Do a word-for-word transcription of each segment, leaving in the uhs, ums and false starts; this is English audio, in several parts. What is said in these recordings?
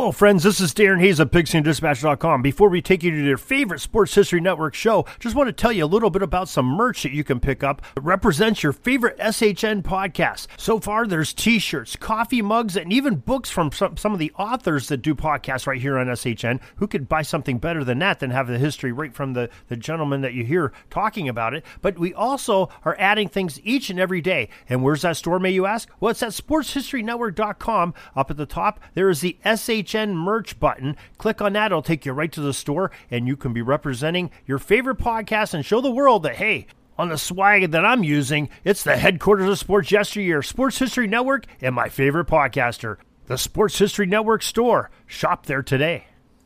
Hello, friends. This is Darren Hayes of Pigskin Dispatch dot com. Before we take you to your favorite Sports History Network show, just want to tell you a little bit about some merch that you can pick up that represents your favorite S H N podcasts. So far, there's t-shirts, coffee mugs, and even books from some, some of the authors that do podcasts right here on S H N. Who could buy something better than that than have the history right from the, the gentleman that you hear talking about it? But we also are adding things each and every day. And where's that store, may you ask? Well, it's at Sports History Network dot com. Up at the top, there is the S H N merch button. Click on that. It'll take you right to the store, and you can be representing your favorite podcast and show the world that, hey, on the swag that I'm using, it's the headquarters of sports yesteryear, Sports History Network, and my favorite podcaster, the Sports History Network store. Shop there today.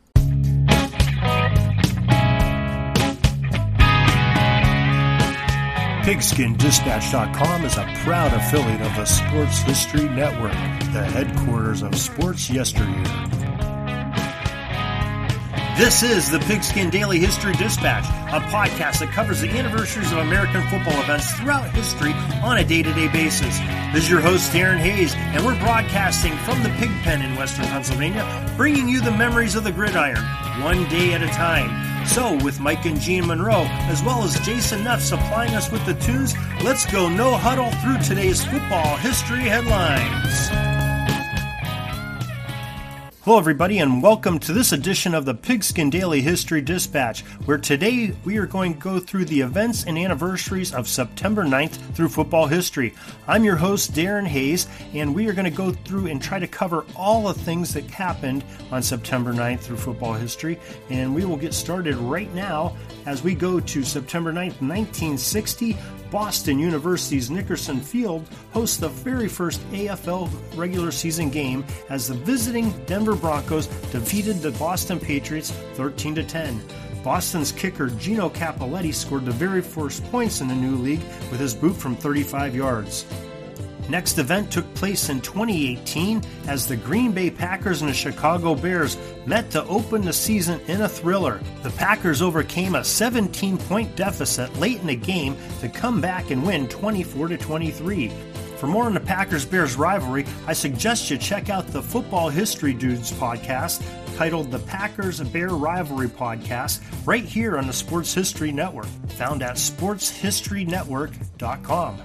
Pigskin Dispatch dot com is a proud affiliate of the Sports History Network, the headquarters of sports yesteryear. This is the Pigskin Daily History Dispatch, a podcast that covers the anniversaries of American football events throughout history on a day-to-day basis. This is your host, Darren Hayes, and we're broadcasting from the Pig Pen in Western Pennsylvania, bringing you the memories of the gridiron, one day at a time. So, with Mike and Gene Monroe, as well as Jason Neff supplying us with the tunes, let's go no huddle through today's football history headlines. Hello, everybody, and welcome to this edition of the Pigskin Daily History Dispatch, where today we are going to go through the events and anniversaries of September ninth through football history. I'm your host, Darren Hayes, and we are going to go through and try to cover all the things that happened on September ninth through football history, and we will get started right now as we go to September ninth, nineteen sixty. Boston University's Nickerson Field hosts the very first A F L regular season game as the visiting Denver Broncos defeated the Boston Patriots thirteen to ten. Boston's kicker Gino Cappelletti scored the very first points in the new league with his boot from thirty-five yards. Next event took place in twenty eighteen as the Green Bay Packers and the Chicago Bears met to open the season in a thriller. The Packers overcame a seventeen-point deficit late in the game to come back and win twenty-four to twenty-three. For more on the Packers-Bears rivalry, I suggest you check out the Football History Dudes podcast titled the Packers-Bear Rivalry Podcast right here on the Sports History Network, found at sports history network dot com.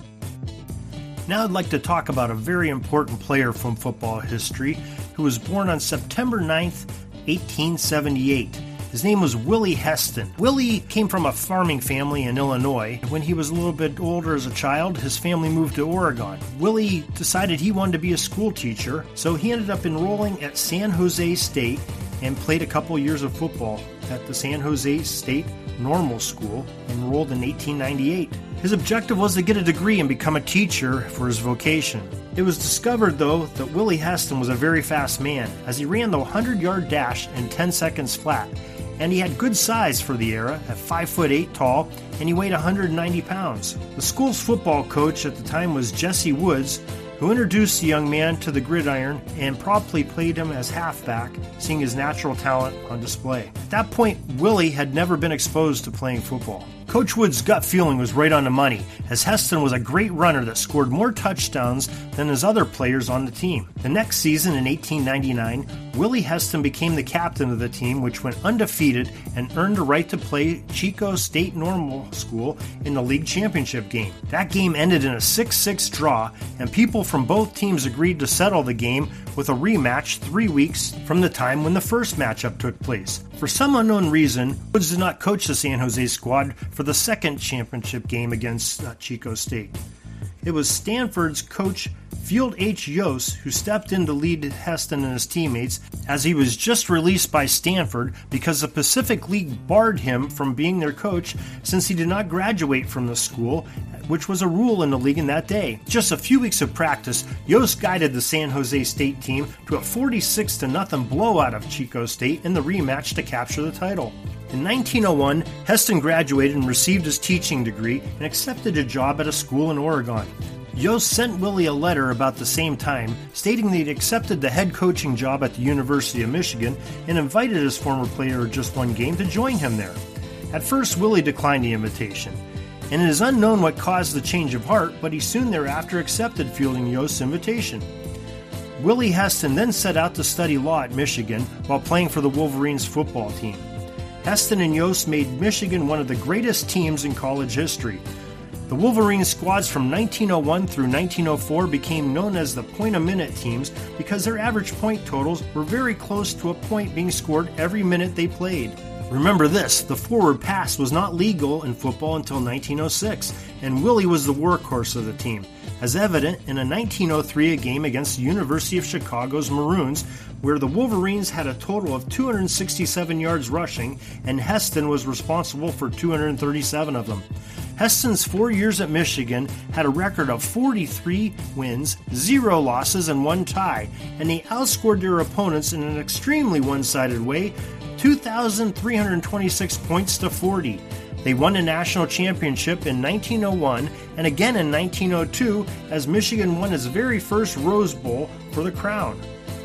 Now I'd like to talk about a very important player from football history who was born on September ninth, eighteen seventy-eight. His name was Willie Heston. Willie came from a farming family in Illinois. When he was a little bit older as a child, his family moved to Oregon. Willie decided he wanted to be a school teacher, so he ended up enrolling at San Jose State and played a couple years of football at the San Jose State Normal School, enrolled in eighteen ninety-eight. His objective was to get a degree and become a teacher for his vocation. It was discovered, though, that Willie Heston was a very fast man, as he ran the hundred-yard dash in ten seconds flat, and he had good size for the era, at five foot eight tall, and he weighed one hundred ninety pounds. The school's football coach at the time was Jesse Woods, who introduced the young man to the gridiron and promptly played him as halfback, seeing his natural talent on display. At that point, Willie had never been exposed to playing football. Coach Wood's gut feeling was right on the money, as Heston was a great runner that scored more touchdowns than his other players on the team. The next season, in eighteen ninety-nine, Willie Heston became the captain of the team, which went undefeated and earned a right to play Chico State Normal School in the league championship game. That game ended in a six six draw, and people from both teams agreed to settle the game with a rematch three weeks from the time when the first matchup took place. For some unknown reason, Woods did not coach the San Jose squad for the second championship game against uh, Chico State. It was Stanford's coach Field H. Yost who stepped in to lead Heston and his teammates, as he was just released by Stanford because the Pacific League barred him from being their coach since he did not graduate from the school, which was a rule in the league in that day. Just a few weeks of practice, Yost guided the San Jose State team to a forty-six to nothing blowout of Chico State in the rematch to capture the title. In nineteen oh one, Heston graduated and received his teaching degree and accepted a job at a school in Oregon. Yost sent Willie a letter about the same time, stating that he'd accepted the head coaching job at the University of Michigan and invited his former player of just one game to join him there. At first, Willie declined the invitation, and it is unknown what caused the change of heart, but he soon thereafter accepted Fielding Yost's invitation. Willie Heston then set out to study law at Michigan while playing for the Wolverines football team. Heston and Yost made Michigan one of the greatest teams in college history. The Wolverine squads from nineteen oh one through nineteen oh four became known as the point-a-minute teams because their average point totals were very close to a point being scored every minute they played. Remember this, the forward pass was not legal in football until nineteen oh six, and Willie was the workhorse of the team, as evident in a nineteen oh three game against the University of Chicago's Maroons, where the Wolverines had a total of two hundred sixty-seven yards rushing, and Heston was responsible for two hundred thirty-seven of them. Heston's four years at Michigan had a record of forty-three wins, zero losses, and one tie, and they outscored their opponents in an extremely one-sided way, two thousand three hundred twenty-six points to forty. They won a national championship in nineteen oh one and again in nineteen oh two as Michigan won its very first Rose Bowl for the crown.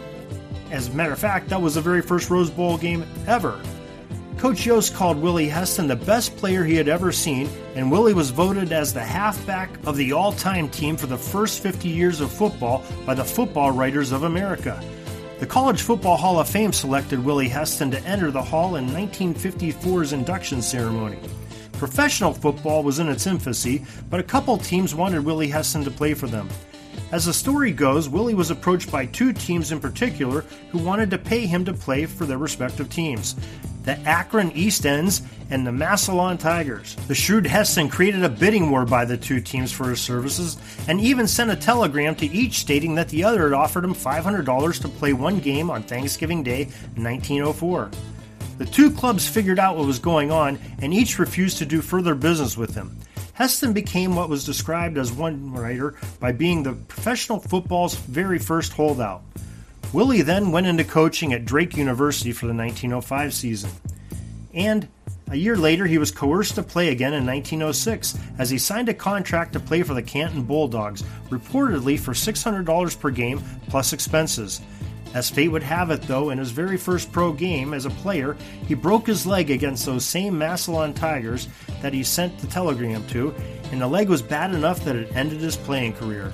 As a matter of fact, that was the very first Rose Bowl game ever. Coach Yost called Willie Heston the best player he had ever seen, and Willie was voted as the halfback of the all-time team for the first fifty years of football by the Football Writers of America. The College Football Hall of Fame selected Willie Heston to enter the Hall in nineteen fifty-four's induction ceremony. Professional football was in its infancy, but a couple teams wanted Willie Heston to play for them. As the story goes, Willie was approached by two teams in particular who wanted to pay him to play for their respective teams: the Akron East Ends and the Massillon Tigers. The shrewd Heston created a bidding war by the two teams for his services and even sent a telegram to each stating that the other had offered him five hundred dollars to play one game on Thanksgiving Day in nineteen oh four. The two clubs figured out what was going on and each refused to do further business with him. Heston became what was described as one writer by being the professional football's very first holdout. Willie then went into coaching at Drake University for the nineteen oh five season. And a year later, he was coerced to play again in nineteen oh six as he signed a contract to play for the Canton Bulldogs, reportedly for six hundred dollars per game plus expenses. As fate would have it, though, in his very first pro game as a player, he broke his leg against those same Massillon Tigers that he sent the telegram to, and the leg was bad enough that it ended his playing career.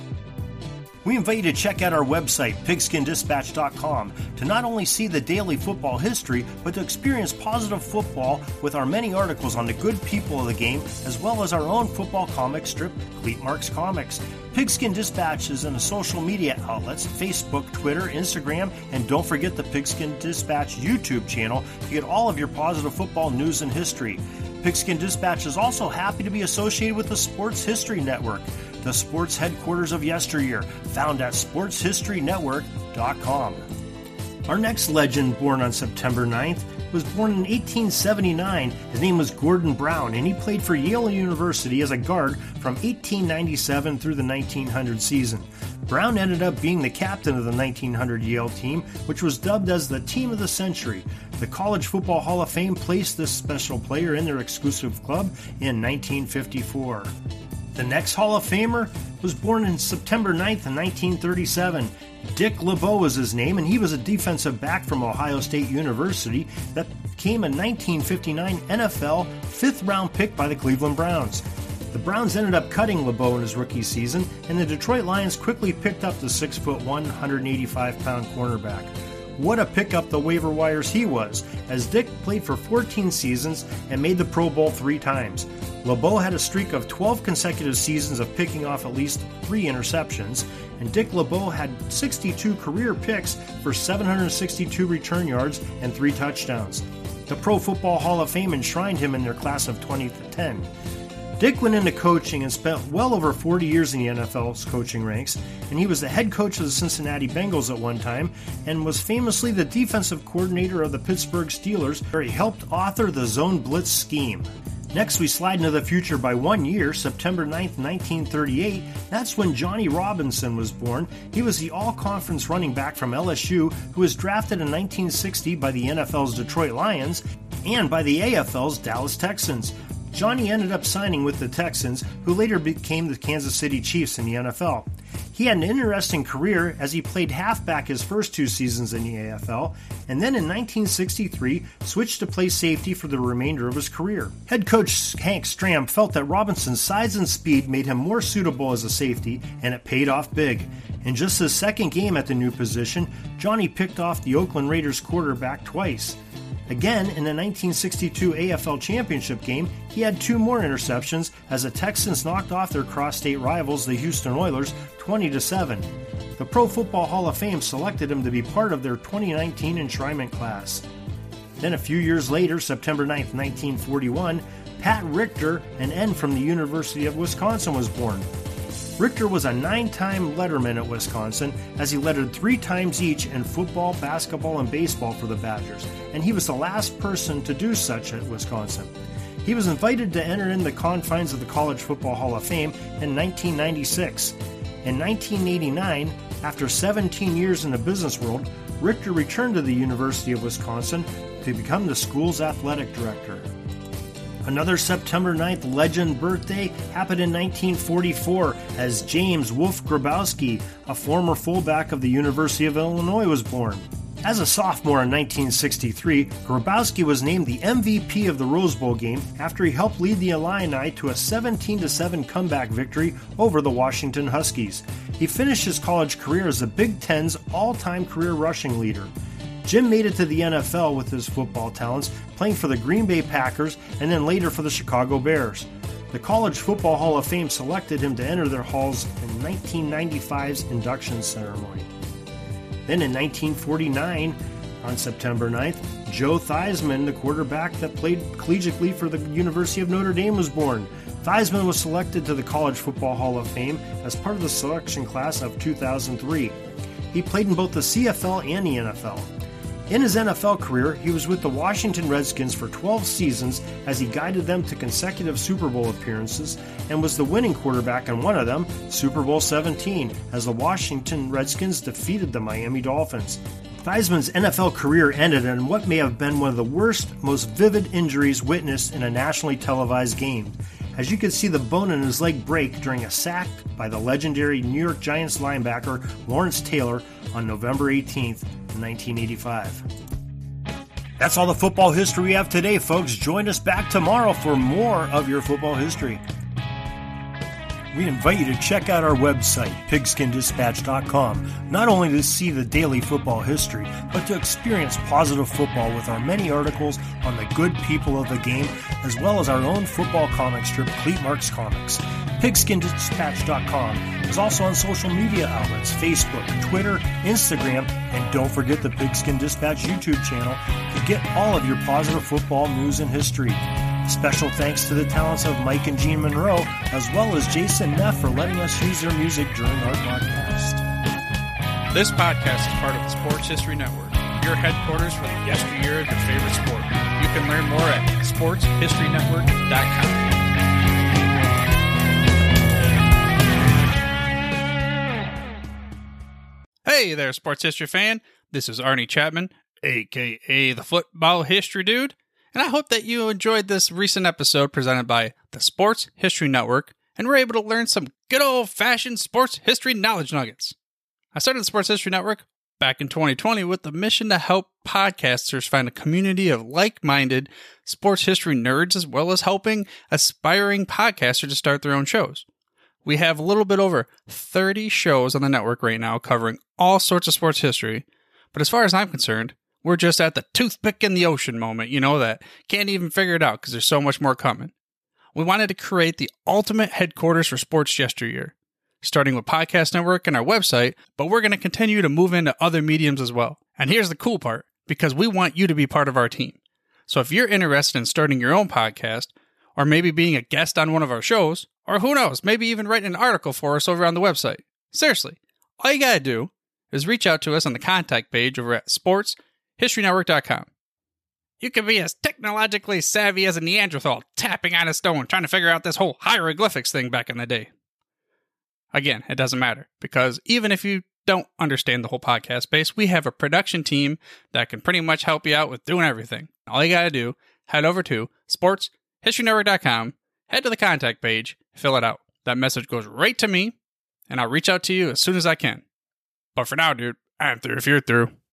We invite you to check out our website, pigskin dispatch dot com, to not only see the daily football history, but to experience positive football with our many articles on the good people of the game, as well as our own football comic strip, Cleat Marks Comics. Pigskin Dispatch is in the social media outlets, Facebook, Twitter, Instagram, and don't forget the Pigskin Dispatch YouTube channel to get all of your positive football news and history. Pigskin Dispatch is also happy to be associated with the Sports History Network, the sports headquarters of yesteryear, found at sports history network dot com. Our next legend, born on September ninth, was born in eighteen seventy-nine. His name was Gordon Brown, and he played for Yale University as a guard from eighteen ninety-seven through the nineteen hundred season. Brown ended up being the captain of the nineteen hundred Yale team, which was dubbed as the Team of the Century. The College Football Hall of Fame placed this special player in their exclusive club in nineteen fifty-four. The next Hall of Famer was born on September ninth in nineteen thirty-seven. Dick LeBeau was his name, and he was a defensive back from Ohio State University that became a nineteen fifty-nine N F L fifth-round pick by the Cleveland Browns. The Browns ended up cutting LeBeau in his rookie season, and the Detroit Lions quickly picked up the six foot one, one hundred eighty-five pound cornerback. What a pickup the waiver wires he was, as Dick played for fourteen seasons and made the Pro Bowl three times. LeBeau had a streak of twelve consecutive seasons of picking off at least three interceptions, and Dick LeBeau had sixty-two career picks for seven hundred sixty-two return yards and three touchdowns. The Pro Football Hall of Fame enshrined him in their class of twenty ten. Dick went into coaching and spent well over forty years in the N F L's coaching ranks, and he was the head coach of the Cincinnati Bengals at one time and was famously the defensive coordinator of the Pittsburgh Steelers, where he helped author the Zone Blitz scheme. Next, we slide into the future by one year, September ninth, nineteen thirty-eight. That's when Johnny Robinson was born. He was the all-conference running back from L S U who was drafted in nineteen sixty by the N F L's Detroit Lions and by the A F L's Dallas Texans. Johnny ended up signing with the Texans, who later became the Kansas City Chiefs in the N F L. He had an interesting career as he played halfback his first two seasons in the A F L, and then in nineteen sixty-three switched to play safety for the remainder of his career. Head coach Hank Stram felt that Robinson's size and speed made him more suitable as a safety, and it paid off big. In just his second game at the new position, Johnny picked off the Oakland Raiders quarterback twice. Again, in the nineteen sixty-two A F L Championship game, he had two more interceptions as the Texans knocked off their cross-state rivals, the Houston Oilers, twenty to seven. The Pro Football Hall of Fame selected him to be part of their twenty nineteen enshrinement class. Then a few years later, September ninth, nineteen forty-one, Pat Richter, an end from the University of Wisconsin, was born. Richter was a nine-time letterman at Wisconsin, as he lettered three times each in football, basketball, and baseball for the Badgers, and he was the last person to do such at Wisconsin. He was invited to enter in the confines of the College Football Hall of Fame in nineteen ninety-six. In nineteen eighty-nine, after seventeen years in the business world, Richter returned to the University of Wisconsin to become the school's athletic director. Another September ninth legend birthday happened in nineteen forty-four as James Wolf Grabowski, a former fullback of the University of Illinois, was born. As a sophomore in nineteen sixty-three, Grabowski was named the M V P of the Rose Bowl game after he helped lead the Illini to a seventeen to seven comeback victory over the Washington Huskies. He finished his college career as the Big Ten's all-time career rushing leader. Jim made it to the N F L with his football talents, playing for the Green Bay Packers and then later for the Chicago Bears. The College Football Hall of Fame selected him to enter their halls in nineteen ninety-five's induction ceremony. Then in nineteen forty-nine, on September ninth, Joe Theismann, the quarterback that played collegiately for the University of Notre Dame, was born. Theismann was selected to the College Football Hall of Fame as part of the selection class of two thousand three. He played in both the C F L and the N F L. In his N F L career, he was with the Washington Redskins for twelve seasons as he guided them to consecutive Super Bowl appearances and was the winning quarterback in one of them, Super Bowl seventeen, as the Washington Redskins defeated the Miami Dolphins. Theismann's N F L career ended in what may have been one of the worst, most vivid injuries witnessed in a nationally televised game, as you could see the bone in his leg break during a sack by the legendary New York Giants linebacker Lawrence Taylor on November eighteenth, nineteen eighty-five. That's all the football history we have today, folks. Join us back tomorrow for more of your football history. We invite you to check out our website, pigskin dispatch dot com, not only to see the daily football history, but to experience positive football with our many articles on the good people of the game, as well as our own football comic strip, Cleat Marks Comics. pigskin dispatch dot com is also on social media outlets, Facebook, Twitter, Instagram, and don't forget the Pigskin Dispatch YouTube channel to get all of your positive football news and history. Special thanks to the talents of Mike and Gene Monroe, as well as Jason Neff for letting us use their music during our podcast. This podcast is part of the Sports History Network, your headquarters for the yesteryear of your favorite sport. You can learn more at sports history network dot com. Hey there, sports history fan. This is Arnie Chapman, aka the Football History Dude, and I hope that you enjoyed this recent episode presented by the Sports History Network and were able to learn some good old-fashioned sports history knowledge nuggets. I started the Sports History Network back in twenty twenty with the mission to help podcasters find a community of like-minded sports history nerds, as well as helping aspiring podcasters to start their own shows. We have a little bit over thirty shows on the network right now covering all sorts of sports history, but as far as I'm concerned, we're just at the toothpick in the ocean moment, you know, that can't even figure it out because there's so much more coming. We wanted to create the ultimate headquarters for sports yesteryear, starting with Podcast Network and our website, but we're going to continue to move into other mediums as well. And here's the cool part, because we want you to be part of our team. So if you're interested in starting your own podcast, or maybe being a guest on one of our shows, or who knows, maybe even writing an article for us over on the website. Seriously, all you gotta do is reach out to us on the contact page over at sports history network dot com. You can be as technologically savvy as a Neanderthal tapping on a stone trying to figure out this whole hieroglyphics thing back in the day. Again, it doesn't matter, because even if you don't understand the whole podcast space, we have a production team that can pretty much help you out with doing everything. All you gotta do, head over to sports history network dot com, head to the contact page, fill it out. That message goes right to me, and I'll reach out to you as soon as I can. But for now, dude, I'm through if you're through.